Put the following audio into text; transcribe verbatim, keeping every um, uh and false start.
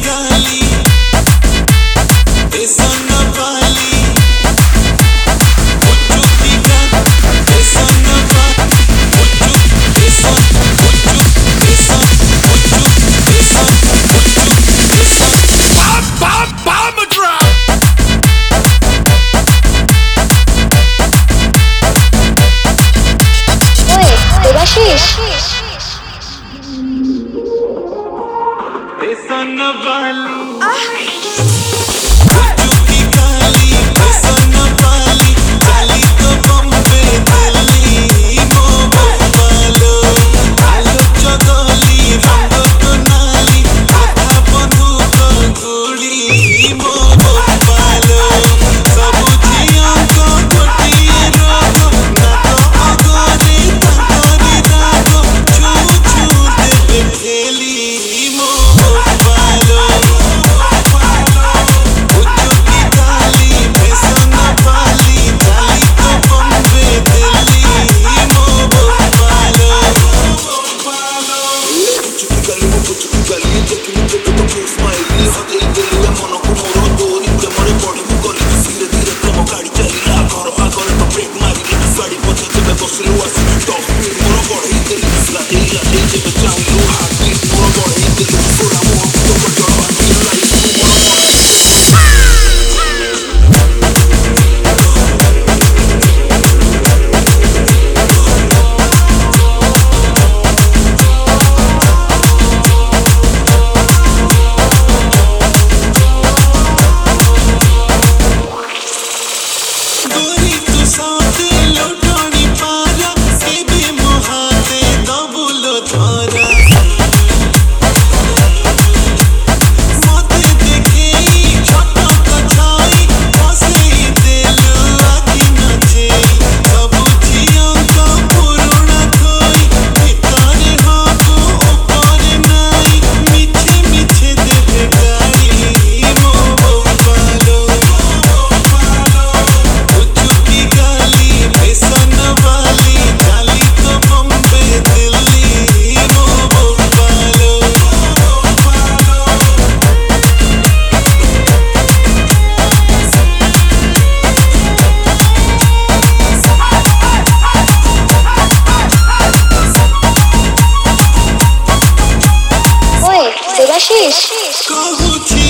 गाली बेसन वाली उच्चू की गाली बेसन वाली उच्चू बेसन उच्चू बेसन उच्चू बेसन उच्चू बेसन bam bam bam drop Oi, Devashish. बेसन वाली उच्चू की गाली बेसन वाली चाली तो बम्बे दिल्ली मोबाइलो आलो चगली रंग तो नाली कथा बंदूक गुड़ी मोबाइलो सब झियों को गोटिए रोग ना तो अगरे तंगरी राग छू छू देवे खेली मोबाइलो उच्चू की गाली बेसन वाली चाली तो बम्बे दिल्ली मोबाइलो Pucciuti galli, mo pucciuti galli, tocchi mi tocco tocchi un smile, fate il bello e mono come un rottori, che more body mu goli di file dire come cari celli la coro a gol to break mari che fare posso te be posso lu as top speed mono body hit the lips la te la te che be jam lu hard beat mono body hit the lips for a more to go to a feel like mono body गोरी तू साथे लोटानी पारा से भी मोहाते दबुलो धारा माथे देखे छोटा कछाई हंसे दिल आखी नचे सब झियों का पुराना खोई भितारे हाथ ऊपर नाई मीठे मीठे देवे गाली मोबाइलो उच्चू की गाली बेसन वाली चाली तो बम्बे दिल्ली मोबाइलो Oi, Devashish. कहू छी